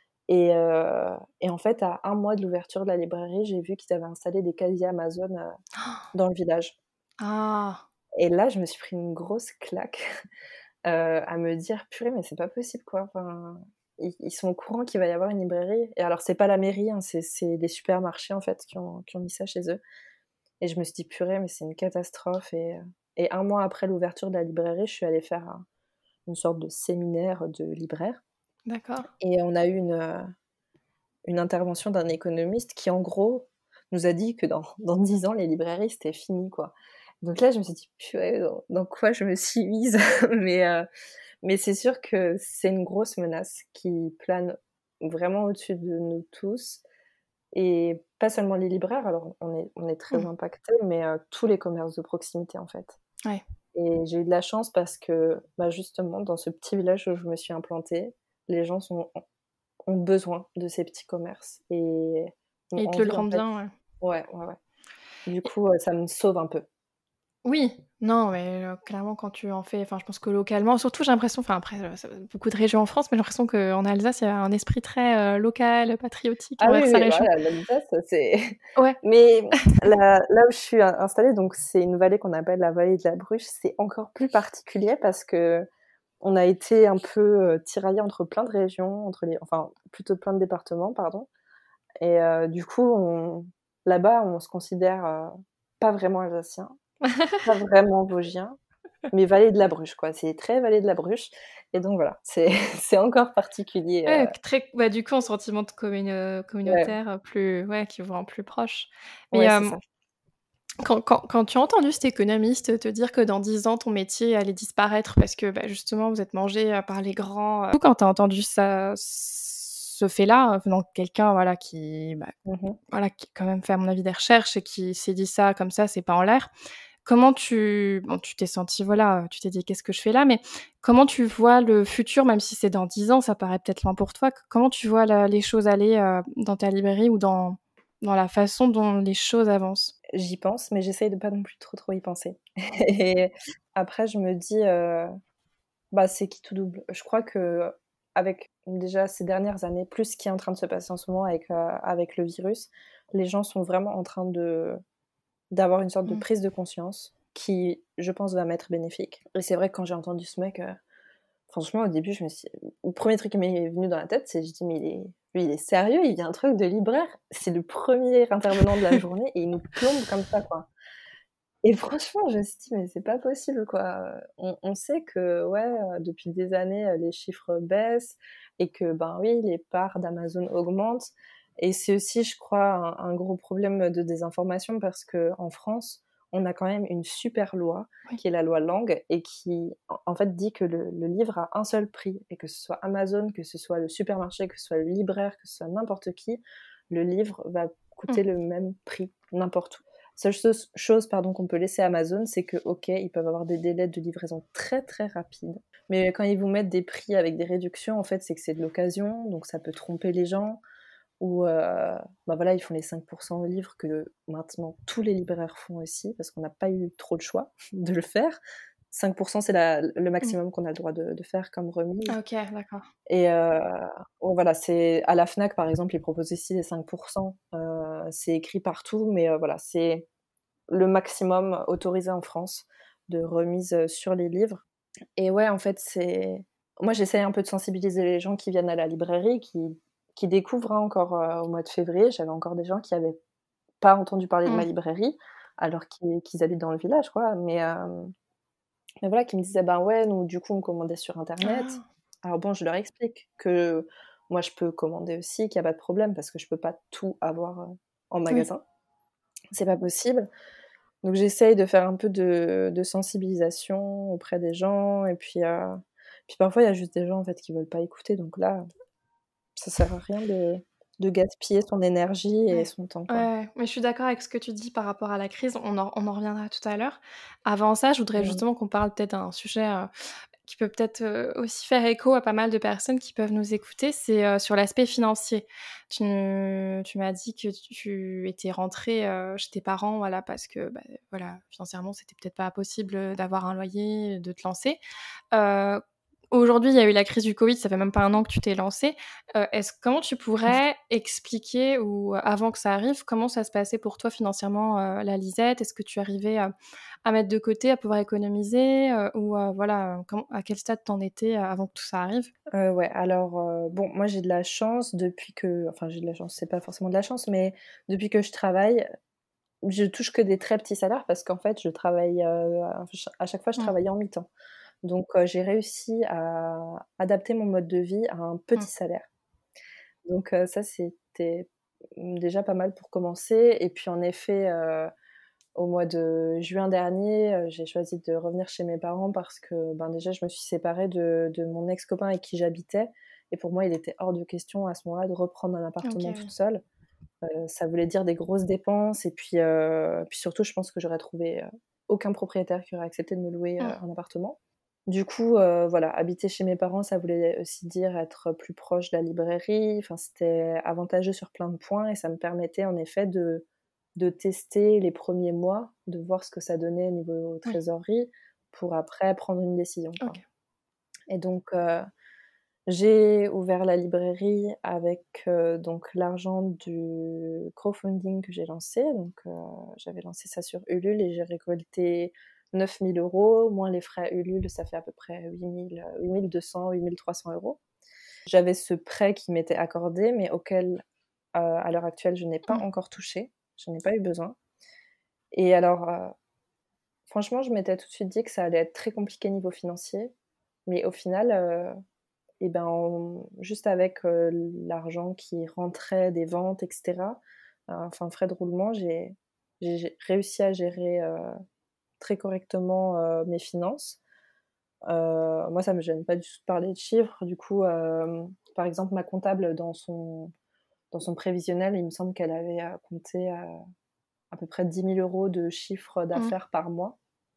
Et en fait, à un mois de l'ouverture de la librairie, j'ai vu qu'ils avaient installé des casiers Amazon dans le village. Ah! Et là, je me suis pris une grosse claque, à me dire: «Purée, mais c'est pas possible, quoi». Enfin, ils sont au courant qu'il va y avoir une librairie et alors c'est pas la mairie, hein, c'est des supermarchés, en fait, qui ont mis ça chez eux et je me suis dit: «Purée, mais c'est une catastrophe» et un mois après l'ouverture de la librairie, je suis allée faire une sorte de séminaire de libraire D'accord. et on a eu une intervention d'un économiste qui, en gros, nous a dit que dans 10 ans, les librairies, c'était fini, quoi. Donc là, je me suis dit: «Purée, dans quoi je me suis mise?» mais mais c'est sûr que c'est une grosse menace qui plane vraiment au-dessus de nous tous et pas seulement les libraires, alors on est très Mmh. impactés, mais tous les commerces de proximité, en fait. Ouais. Et j'ai eu de la chance parce que, bah, justement, dans ce petit village où je me suis implantée, les gens ont besoin de ces petits commerces et ont Et ils te le envie, en rendent fait. bien, ouais. Ouais, ouais, ouais. Du Et coup, ça me sauve un peu. oui, non, mais clairement quand tu en fais enfin je pense que localement surtout j'ai l'impression enfin après, ça beaucoup de régions en France, mais j'ai l'impression qu'en Alsace, il y a un esprit très, local, patriotique Ah oui, envers sa oui, région. voilà, l'Alsace, c'est Ouais. mais là où je suis installée, donc c'est une vallée qu'on appelle la vallée de la Bruche, c'est encore plus particulier parce qu'on a été un peu, tiraillés entre plein de régions, enfin, plutôt plein de départements, pardon et du coup, là-bas, on se considère, pas vraiment alsacien, pas vraiment vosgien, mais vallée de la Bruche, quoi. C'est très vallée de la Bruche et donc voilà, c'est c'est encore particulier, Ouais, très bah, du coup, un sentiment de ouais, communautaire, plus ouais, qui vous rend plus proche. Mais, ouais, c'est ça. quand tu as entendu cet économiste te dire que dans 10 ans, ton métier allait disparaître parce que, bah, justement, vous êtes mangés, par les grands, quand tu as entendu ça ce fait-là, venant de quelqu'un, voilà, qui, bah, Mmh mh. voilà, qui quand même fait à mon avis des recherches et qui s'est dit ça comme ça, c'est pas en l'air. Comment tu bon, tu t'es sentie, voilà, tu t'es dit: «Qu'est-ce que je fais là?» mais comment tu vois le futur, même si c'est dans 10 ans, ça paraît peut-être loin pour toi. Comment tu vois la les choses aller, dans ta librairie ou dans la façon dont les choses avancent? J'y pense, mais j'essaye de pas non plus trop, trop y penser et après je me dis, bah, c'est qui tout double. Je crois qu'avec déjà ces dernières années, plus ce qui est en train de se passer en ce moment avec le virus, les gens sont vraiment en train d'avoir une sorte de Mmh. prise de conscience qui, je pense, va m'être bénéfique et c'est vrai que quand j'ai entendu ce mec, franchement, au début, je me suis le premier truc qui m'est venu dans la tête, c'est je dis: «Mais il est sérieux? Il vient un truc de libraire? C'est le premier intervenant de la journée et il nous plombe comme ça, quoi». Et franchement, je me suis dit: «Mais c'est pas possible, quoi». On sait que, ouais, depuis des années, les chiffres baissent et que, ben, oui, les parts d'Amazon augmentent et c'est aussi, je crois, un gros problème de désinformation parce qu'en France, on a quand même une super loi Oui. qui est la loi Langue et qui, en fait, dit que le livre a un seul prix et que ce soit Amazon, que ce soit le supermarché, que ce soit le libraire, que ce soit n'importe qui, le livre va coûter Mmh. le même prix n'importe où. Seule chose pardon, qu'on peut laisser à Amazon, c'est que, OK, ils peuvent avoir des délais de livraison très, très rapides, mais quand ils vous mettent des prix avec des réductions, en fait, c'est que c'est de l'occasion, donc ça peut tromper les gens ou bah, voilà, ils font les 5 au livre que maintenant tous les libraires font aussi parce qu'on n'a pas eu trop le choix de le faire. 5%, c'est le Mmh. maximum qu'on a le droit de faire comme remise. OK, d'accord. Et ouais, voilà, c'est à la Fnac, par exemple, ils proposent aussi les 5%, c'est écrit partout, mais voilà, c'est le maximum autorisé en France de remise, sur les livres. Et ouais, en fait, c'est moi, j'essaye un peu de sensibiliser les gens qui viennent à la librairie, qui découvrent, hein, encore, au mois de février. J'avais encore des gens qui avaient pas entendu parler de ma Mmh. librairie, alors qu'ils habitent dans le village, quoi, mais voilà, qui me disaient: «Ben, ouais, nous, du coup, on commandait sur internet». Ah! Alors bon, je leur explique que moi, je peux commander aussi, qu'il y a pas de problème parce que je peux pas tout avoir, en Oui. magasin. C'est pas possible. Donc j'essaye de faire un peu de sensibilisation auprès des gens et puis parfois il y a juste des gens en fait qui veulent pas écouter, donc là, ça sert à rien de gaspiller son énergie et Ouais. son temps, Ouais, quoi. ouais, mais je suis d'accord avec ce que tu dis par rapport à la crise, on en reviendra tout à l'heure. Avant ça, je voudrais Mmh. justement qu'on parle peut-être d'un sujet, qui peut peut-être, aussi faire écho à pas mal de personnes qui peuvent nous écouter, c'est, sur l'aspect financier. Tu m'as dit que tu étais rentrée, chez tes parents, voilà, parce que, bah, voilà, financièrement, c'était peut-être pas possible, d'avoir un loyer, de te lancer. Heu, Aujourd'hui, il y a eu la crise du Covid, ça fait même pas 1 an que tu t'es lancée. Comment tu pourrais expliquer ou avant que ça arrive, comment ça se passait pour toi financièrement, la lisette? Est-ce que tu arrivais à mettre de côté, à pouvoir économiser, ou voilà, comment à quel stade tu en étais, avant que tout ça arrive? Ouais, alors, bon, moi j'ai de la chance depuis que enfin j'ai de la chance, c'est pas forcément de la chance, mais depuis que je travaille, je touche que des très petits salaires parce qu'en fait je travaille, à chaque fois je Mmh, travaillais en mi-temps. Donc j'ai réussi à adapter mon mode de vie à un mmh, petit salaire. Donc ça, c'était, déjà pas mal pour commencer et puis en effet, au mois de juin dernier, j'ai choisi de revenir chez mes parents parce que, ben, déjà, je me suis séparée de mon ex-copain avec qui j'habitais et pour moi, il était hors de question à ce moment-là de reprendre un OK, appartement toute oui. seule. Ça voulait dire des grosses dépenses et puis surtout, je pense que j'aurais trouvé, aucun propriétaire qui aurait accepté de me louer, Mmh, un appartement. Du coup, voilà, habiter chez mes parents, ça voulait aussi dire être plus proche de la librairie. Enfin, c'était avantageux sur plein de points et ça me permettait en effet de tester les premiers mois, de voir ce que ça donnait niveau oui, trésorerie pour après prendre une décision, quoi. OK. Et donc, j'ai ouvert la librairie avec, donc l'argent du crowdfunding que j'ai lancé. Donc, j'avais lancé ça sur Ulule et j'ai récolté 9 000 € moins les frais Ulule, ça fait à peu près 8 200, 8 300 €. J'avais ce prêt qui m'était accordé, mais auquel, à l'heure actuelle, je n'ai pas Mmh, encore touché. Je n'ai pas eu besoin. Et alors, franchement, je m'étais tout de suite dit que ça allait être très compliqué niveau financier, mais au final, et ben, juste avec, l'argent qui rentrait des ventes et cetera, enfin frais de roulement, j'ai réussi à gérer, très correctement, mes finances. Moi, ça me gêne pas du tout de parler de chiffres. Du coup, par exemple, ma comptable dans son prévisionnel, il me semble qu'elle avait, compté, à peu près 10 000 € de chiffre mmh. d'affaires par mois.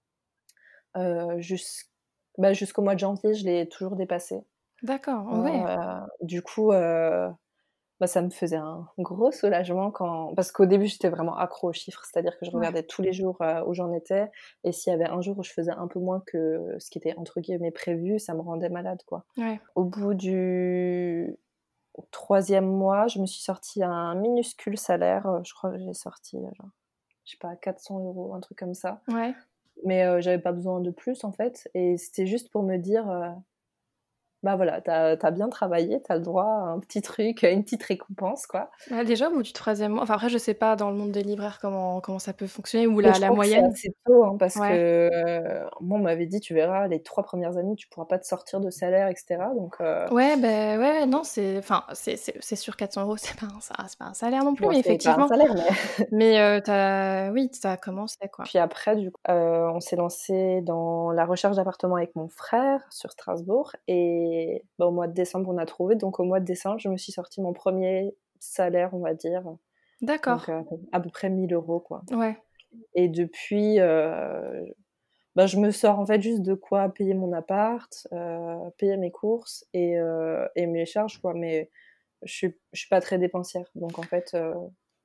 Jusqu'au mois de janvier, je l'ai toujours dépassé. D'accord, ouais. Du coup, bah, ça me faisait un gros soulagement quand parce qu'au début, j'étais vraiment accro aux chiffres, c'est-à-dire que je Ouais, regardais tous les jours, où j'en étais et s'il y avait un jour où je faisais un peu moins que ce qui était entre guillemets «prévu», ça me rendait malade, quoi. ouais. Au bout du troisième mois, je me suis sorti un minuscule salaire, je crois que j'ai sorti, genre, je sais pas, 400 €, un truc comme ça. Ouais. Mais j'avais pas besoin de plus, en fait et c'était juste pour me dire, bah, voilà, tu as bien travaillé, tu as le droit à un petit truc, à une petite récompense, quoi. Bah, déjà au bout du 3e mois, enfin après je sais pas dans le monde des libraires comment ça peut fonctionner ou Mais la je la crois que c'est moyenne. assez tôt, hein, parce Ouais. que, moi, on m'avait dit: «Tu verras, les 3 premières années, tu pourras pas te sortir de salaire et cetera», donc Ouais, beh, ouais, non, c'est enfin, c'est sûr 400 €, c'est pas un salaire non plus, bon, mais c'est pas un effectivement. salaire, mais Mais tu as commencé, quoi. puis après, du coup, on s'est lancé dans la recherche d'appartement avec mon frère sur Strasbourg et bah, au mois de décembre, on a trouvé, donc au mois de décembre, je me suis sorti mon premier salaire, on va dire, donc D'accord. à peu près 1 000 €, quoi Ouais. et depuis, bah, je me sors en fait juste de quoi payer mon appart, payer mes courses et mes charges, quoi, mais je suis pas très dépensière donc en fait,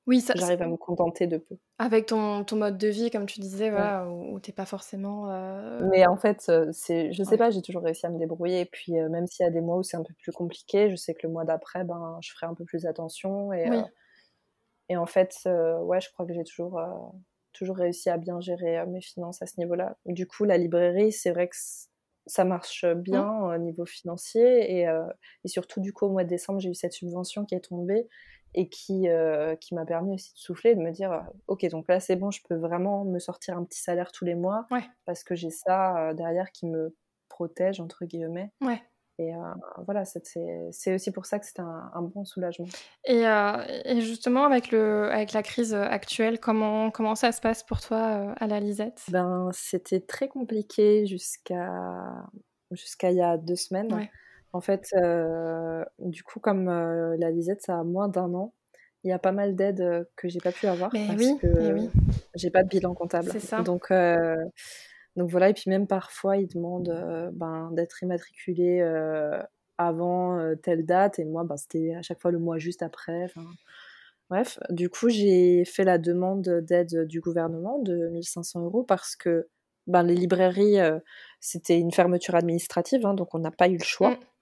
Oui, ça, J'arrive à me contenter de peu. avec ton mode de vie, comme tu disais, Ouais. voilà, où tu pas forcément, Mais en fait, je sais ouais. pas, j'ai toujours réussi à me débrouiller et puis, même s'il y a des mois où c'est un peu plus compliqué, je sais que le mois d'après, ben, je ferai un peu plus attention Oui. et en fait, ouais, je crois que j'ai toujours réussi à bien gérer, mes finances à ce niveau-là. Du coup, la librairie, c'est vrai que ça marche Mmh. bien au niveau financier et surtout, du coup, au mois de décembre, j'ai eu cette subvention qui est tombée et qui m'a permis aussi de souffler, de me dire: «OK, donc là, c'est bon, je peux vraiment me sortir un petit salaire tous les mois Ouais, parce que j'ai ça, derrière qui me "protège" entre guillemets» ouais. et voilà, c'est aussi pour ça que c'était un bon soulagement. Et justement avec la crise, actuelle, comment ça se passe pour toi, à la Lisette? Ben, c'était très compliqué jusqu'à il y a 2 semaines. Ouais. En fait, du coup, comme, la Lisette, ça a moins d'1 an, il y a pas mal d'aides, que j'ai pas pu avoir Mais parce oui, et que oui, j'ai pas de bilan comptable. c'est ça. Donc voilà et puis même parfois, ils demandent, ben, d'être immatriculé, avant, telle date et moi, ben, c'était à chaque fois le mois juste après, enfin bref. Du coup, j'ai fait la demande d'aide du gouvernement de 1 500 € parce que, ben, les librairies, c'était une fermeture administrative, hein, donc on n'a pas eu le choix. Mmh.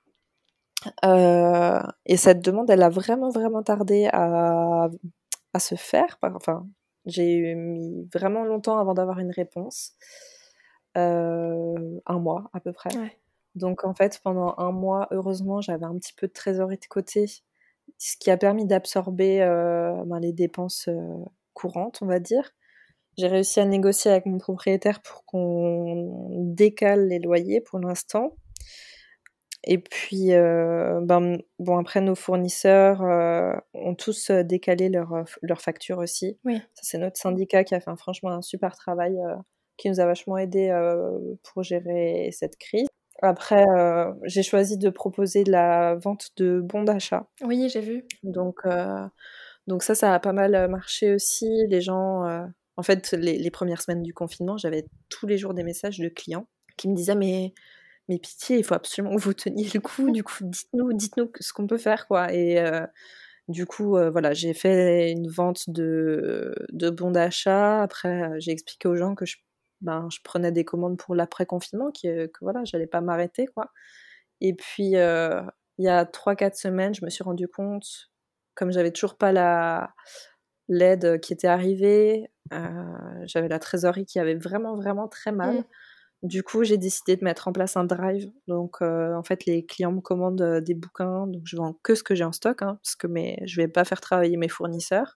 Et cette demande, elle a vraiment, vraiment tardé à se faire. Enfin, j'ai mis vraiment longtemps avant d'avoir une réponse, 1 mois à peu près. Ouais. Donc en fait, pendant 1 mois, heureusement, j'avais un petit peu de trésorerie de côté, ce qui a permis d'absorber, ben, les dépenses, courantes, on va dire. J'ai réussi à négocier avec mon propriétaire pour qu'on décale les loyers pour l'instant. Et puis, ben, bon après nos fournisseurs, ont tous, décalé leurs factures aussi. Oui. Ça, c'est notre syndicat qui a fait franchement un super travail, qui nous a vachement aidés, pour gérer cette crise. Après, j'ai choisi de proposer de la vente de bons d'achat. Oui, j'ai vu. Donc ça a pas mal, marché aussi. Les gens, en fait, les 1res semaines du confinement, j'avais tous les jours des messages de clients qui me disaient: «Mais pitié, il faut absolument que vous teniez le coup, du coup, dites-nous ce qu'on peut faire, quoi» et du coup, voilà, j'ai fait une vente de bons d'achat. Après, j'ai expliqué aux gens que je prenais des commandes pour l'après-confinement, que voilà, j'allais pas m'arrêter, quoi et puis, il y a 3 4 semaines, je me suis rendu compte, comme j'avais toujours pas l'aide qui était arrivée, j'avais la trésorerie qui avait vraiment, vraiment très Mmh. mal. Du coup, j'ai décidé de mettre en place un drive. Donc, en fait, les clients me commandent, des bouquins, donc je vends que ce que j'ai en stock, hein, parce que je vais pas faire travailler mes fournisseurs.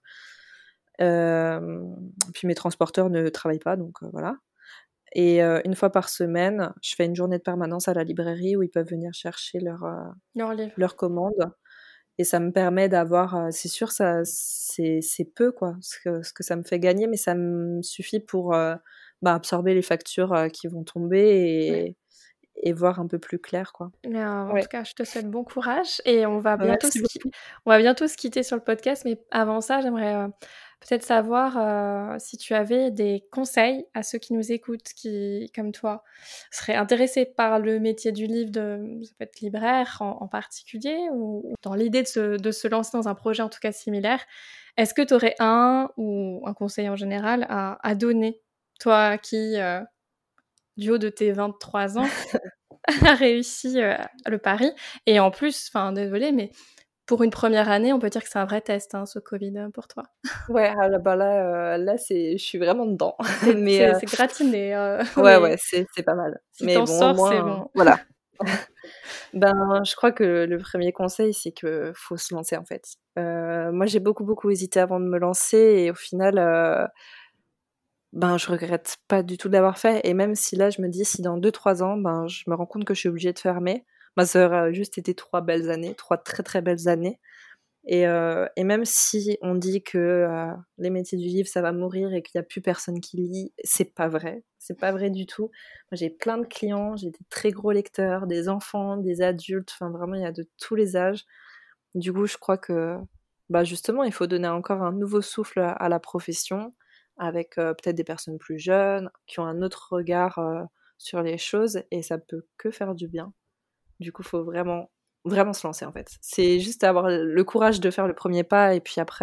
Puis mes transporteurs ne travaillent pas, donc, voilà et 1 fois par semaine, je fais une journée de permanence à la librairie où ils peuvent venir chercher Leurs livres. leurs commandes et ça me permet d'avoir, c'est sûr, ça c'est peu, quoi, ce que ça me fait gagner, mais ça me suffit pour, bah, absorber les factures, qui vont tomber Ouais. et voir un peu plus clair, quoi. Mais, en Ouais, tout cas, je te souhaite bon courage et merci beaucoup. on va bientôt se quitter sur le podcast, mais avant ça, j'aimerais, peut-être savoir, si tu avais des conseils à ceux qui nous écoutent, qui, comme toi, seraient intéressés par le métier du livre, ça peut être libraire en particulier ou dans l'idée de se lancer dans un projet, en tout cas similaire. Est-ce que tu aurais un conseil en général à donner? Toi qui, du haut de tes 23 ans, a réussi, le pari et en plus, enfin désolée, mais pour une première année, on peut dire que c'est un vrai test, hein, ce Covid, pour toi. Ouais, ah là, bah, là, je suis vraiment dedans. C'est Mais, c'est c'est gratiné, ouais, ouais, mais c'est pas mal. si Mais t'en bon, au sors, c'est moins, bon. voilà. Ben, je crois que le premier conseil, c'est que faut se lancer, en fait. Moi, j'ai beaucoup, beaucoup hésité avant de me lancer et au final, ben, je regrette pas du tout de l'avoir fait et même si là, je me dis: «Si dans 2 3 ans, ben, je me rends compte que je suis obligée de fermer», bah, ça aura juste été 3 belles années, 3 très, très belles années et même si on dit que, les métiers du livre, ça va mourir et qu'il y a plus personne qui lit, c'est pas vrai. C'est pas vrai du tout. Moi, j'ai plein de clients, j'ai des très gros lecteurs, des enfants, des adultes, enfin vraiment, il y a de tous les âges. Du coup, je crois que, bah, justement, il faut donner encore un nouveau souffle à la profession avec, peut-être des personnes plus jeunes, qui ont un autre regard, sur les choses et ça peut que faire du bien. Du coup, faut vraiment, vraiment se lancer, en fait. C'est juste avoir le courage de faire le premier pas et puis après,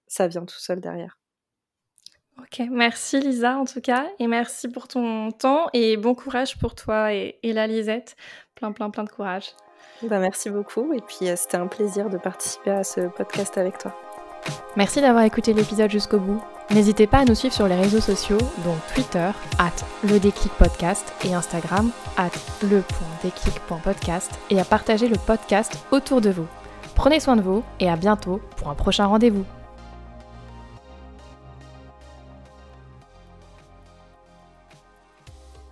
ça vient tout seul derrière. Ok, merci Lisa en tout cas, et merci pour ton temps, et bon courage pour toi et la Lisette. Plein de courage. Merci beaucoup, et puis c'était un plaisir de participer à ce podcast avec toi. Merci d'avoir écouté l'épisode jusqu'au bout. N'hésitez pas à nous suivre sur les réseaux sociaux, donc Twitter, @ledéclicpodcast, et Instagram, @le.déclic.podcast, et à partager le podcast autour de vous. Prenez soin de vous, et à bientôt pour un prochain rendez-vous.